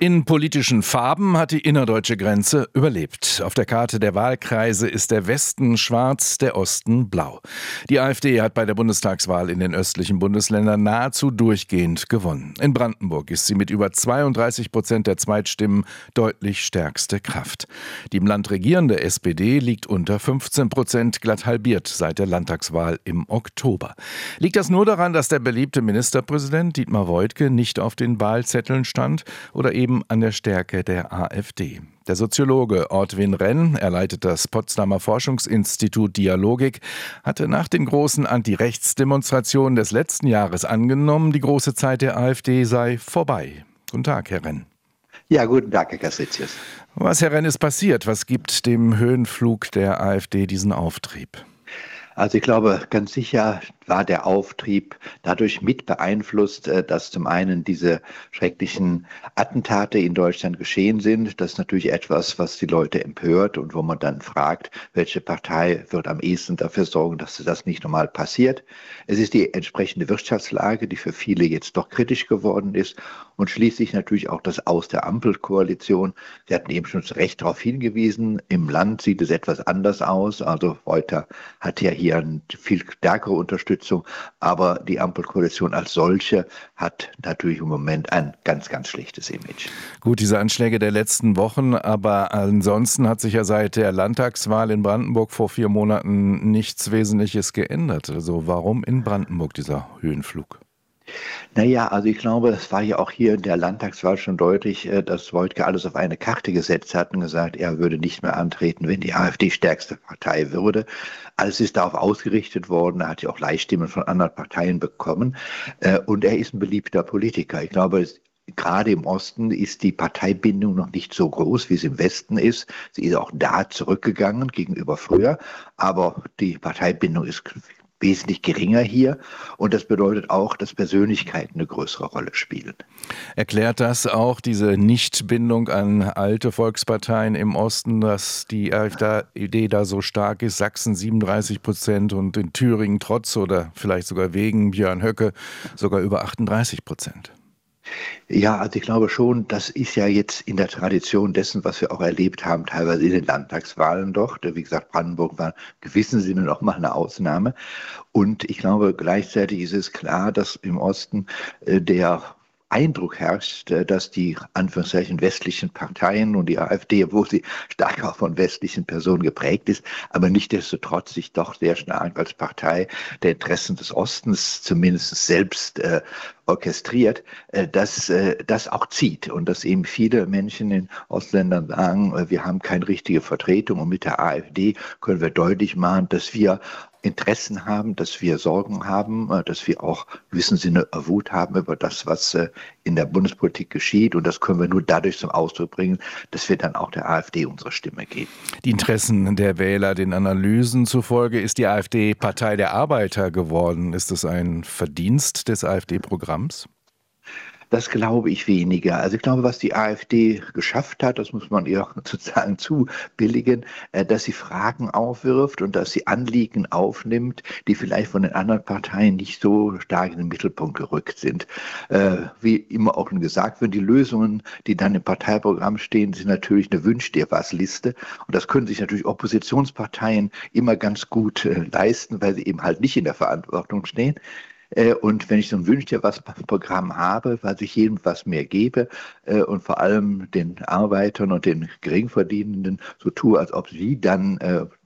In politischen Farben hat die innerdeutsche Grenze überlebt. Auf der Karte der Wahlkreise ist der Westen schwarz, der Osten blau. Die AfD hat bei der Bundestagswahl in den östlichen Bundesländern nahezu durchgehend gewonnen. In Brandenburg ist sie mit über 32% der Zweitstimmen deutlich stärkste Kraft. Die im Land regierende SPD liegt unter 15%, glatt halbiert seit der Landtagswahl im Oktober. Liegt das nur daran, dass der beliebte Ministerpräsident Dietmar Woidke nicht auf den Wahlzetteln stand oder eben an der Stärke der AfD? Der Soziologe Ortwin Renn, er leitet das Potsdamer Forschungsinstitut Dialogik, hatte nach den großen Anti-Rechts-Demonstrationen des letzten Jahres angenommen, die große Zeit der AfD sei vorbei. Guten Tag, Herr Renn. Ja, guten Tag, Herr Kassizius. Was, Herr Renn, ist passiert? Was gibt dem Höhenflug der AfD diesen Auftrieb? Also ich glaube, ganz sicher war der Auftrieb dadurch mit beeinflusst, dass zum einen diese schrecklichen Attentate in Deutschland geschehen sind. Das ist natürlich etwas, was die Leute empört und wo man dann fragt, welche Partei wird am ehesten dafür sorgen, dass das nicht nochmal passiert. Es ist die entsprechende Wirtschaftslage, die für viele jetzt doch kritisch geworden ist, und schließlich natürlich auch das Aus der Ampelkoalition. Sie hatten eben schon zu Recht darauf hingewiesen, im Land sieht es etwas anders aus. Also Reuter hat ja hier eine viel stärkere Unterstützung, aber die Ampelkoalition als solche hat natürlich im Moment ein ganz, ganz schlechtes Image. Gut, diese Anschläge der letzten Wochen, aber ansonsten hat sich ja seit der Landtagswahl in Brandenburg vor 4 Monaten nichts Wesentliches geändert. Also warum in Brandenburg dieser Höhenflug? Naja, also ich glaube, es war ja auch hier in der Landtagswahl schon deutlich, dass Woidke alles auf eine Karte gesetzt hat und gesagt, er würde nicht mehr antreten, wenn die AfD stärkste Partei würde. Alles ist darauf ausgerichtet worden, er hat ja auch Leihstimmen von anderen Parteien bekommen, und er ist ein beliebter Politiker. Ich glaube, gerade im Osten ist die Parteibindung noch nicht so groß, wie es im Westen ist. Sie ist auch da zurückgegangen gegenüber früher, aber die Parteibindung ist wesentlich geringer hier, und das bedeutet auch, dass Persönlichkeiten eine größere Rolle spielen. Erklärt das auch diese Nichtbindung an alte Volksparteien im Osten, dass die AfD da so stark ist? Sachsen 37% und in Thüringen trotz oder vielleicht sogar wegen Björn Höcke sogar über 38%. Ja, also ich glaube schon, das ist ja jetzt in der Tradition dessen, was wir auch erlebt haben, teilweise in den Landtagswahlen doch. Wie gesagt, Brandenburg war in gewissem Sinne noch mal eine Ausnahme. Und ich glaube, gleichzeitig ist es klar, dass im Osten der Eindruck herrscht, dass die Anführungszeichen westlichen Parteien und die AfD, obwohl sie stark auch von westlichen Personen geprägt ist, aber nichtsdestotrotz sich doch sehr stark als Partei der Interessen des Ostens zumindest selbst orchestriert, dass das auch zieht und dass eben viele Menschen in Ostländern sagen, wir haben keine richtige Vertretung, und mit der AfD können wir deutlich machen, dass wir Interessen haben, dass wir Sorgen haben, dass wir auch in gewissem Sinne Wut haben über das, was in der Bundespolitik geschieht. Und das können wir nur dadurch zum Ausdruck bringen, dass wir dann auch der AfD unsere Stimme geben. Die Interessen der Wähler, den Analysen zufolge, ist die AfD Partei der Arbeiter geworden. Ist das ein Verdienst des AfD-Programms? Das glaube ich weniger. Also ich glaube, was die AfD geschafft hat, das muss man ihr sozusagen zubilligen, dass sie Fragen aufwirft und dass sie Anliegen aufnimmt, die vielleicht von den anderen Parteien nicht so stark in den Mittelpunkt gerückt sind. Wie immer auch gesagt wird, die Lösungen, die dann im Parteiprogramm stehen, sind natürlich eine Wünsch-dir-was-Liste. Und das können sich natürlich Oppositionsparteien immer ganz gut leisten, weil sie eben halt nicht in der Verantwortung stehen. Und wenn ich so ein Wünsch-dir-was-Programm habe, weil ich jedem was mehr gebe und vor allem den Arbeitern und den Geringverdienenden so tue, als ob sie dann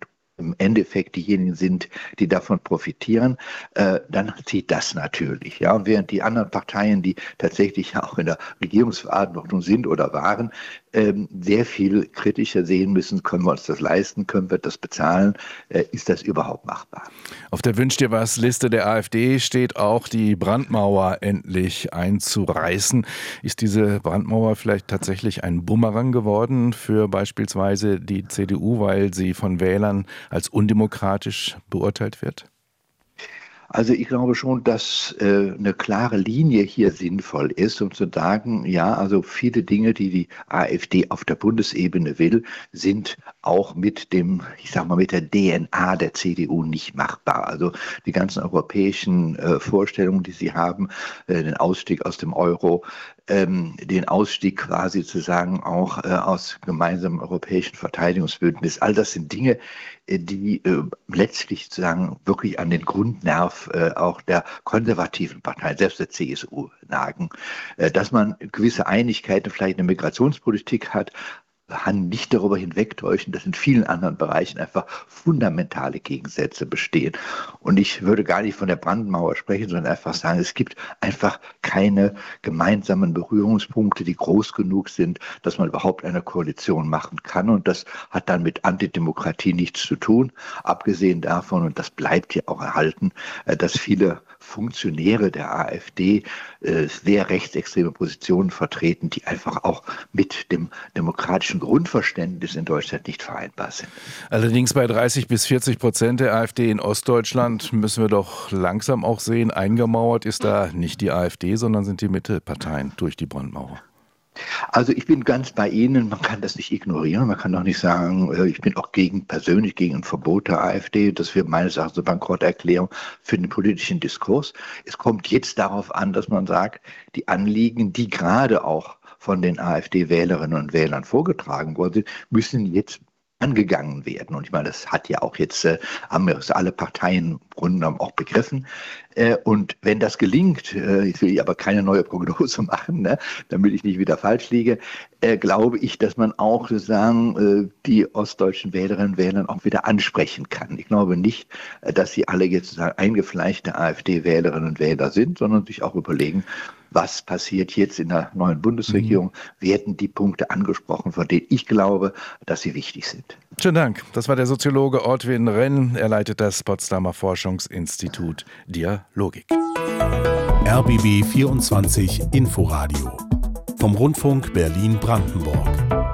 im Endeffekt diejenigen sind, die davon profitieren, dann zieht das natürlich. Ja? Und während die anderen Parteien, die tatsächlich auch in der Regierungsverantwortung sind oder waren, sehr viel kritischer sehen müssen, können wir uns das leisten, können wir das bezahlen, ist das überhaupt machbar? Auf der Wünsch-dir-was-Liste der AfD steht auch, die Brandmauer endlich einzureißen. Ist diese Brandmauer vielleicht tatsächlich ein Bumerang geworden für beispielsweise die CDU, weil sie von Wählern als undemokratisch beurteilt wird? Also ich glaube schon, dass eine klare Linie hier sinnvoll ist, um zu sagen, ja, also viele Dinge, die die AfD auf der Bundesebene will, sind auch mit dem, ich sag mal, mit der DNA der CDU nicht machbar. Also die ganzen europäischen Vorstellungen, die sie haben, den Ausstieg aus dem Euro, den Ausstieg quasi zu sagen, auch aus gemeinsamen europäischen Verteidigungsbündnis. All das sind Dinge, die letztlich sozusagen wirklich an den Grundnerv auch der konservativen Parteien, selbst der CSU, nagen. Dass man gewisse Einigkeiten vielleicht in der Migrationspolitik hat, kann nicht darüber hinwegtäuschen, dass in vielen anderen Bereichen einfach fundamentale Gegensätze bestehen. Und ich würde gar nicht von der Brandmauer sprechen, sondern einfach sagen, es gibt einfach keine gemeinsamen Berührungspunkte, die groß genug sind, dass man überhaupt eine Koalition machen kann. Und das hat dann mit Antidemokratie nichts zu tun. Abgesehen davon, und das bleibt ja auch erhalten, dass viele Funktionäre der AfD sehr rechtsextreme Positionen vertreten, die einfach auch mit dem demokratischen Grundverständnis in Deutschland nicht vereinbar sind. Allerdings bei 30-40% der AfD in Ostdeutschland müssen wir doch langsam auch sehen, eingemauert ist da nicht die AfD, sondern sind die Mittelparteien durch die Brandmauer. Also ich bin ganz bei Ihnen, man kann das nicht ignorieren, man kann doch nicht sagen, ich bin auch persönlich gegen ein Verbot der AfD, das wäre meines Erachtens eine Bankrotterklärung für den politischen Diskurs. Es kommt jetzt darauf an, dass man sagt, die Anliegen, die gerade auch von den AfD-Wählerinnen und Wählern vorgetragen worden sind, müssen jetzt angegangen werden. Und ich meine, das hat ja auch jetzt, haben wir alle Parteien im Grunde genommen auch begriffen. Und wenn das gelingt, ich will aber keine neue Prognose machen, ne, damit ich nicht wieder falsch liege, glaube ich, dass man auch sozusagen die ostdeutschen Wählerinnen und Wähler auch wieder ansprechen kann. Ich glaube nicht, dass sie alle jetzt sozusagen eingefleischte AfD-Wählerinnen und Wähler sind, sondern sich auch überlegen, was passiert jetzt in der neuen Bundesregierung? Werden die Punkte angesprochen, von denen ich glaube, dass sie wichtig sind? Schönen Dank. Das war der Soziologe Ortwin Renn. Er leitet das Potsdamer Forschungsinstitut Dialogik. RBB 24 Inforadio vom Rundfunk Berlin-Brandenburg.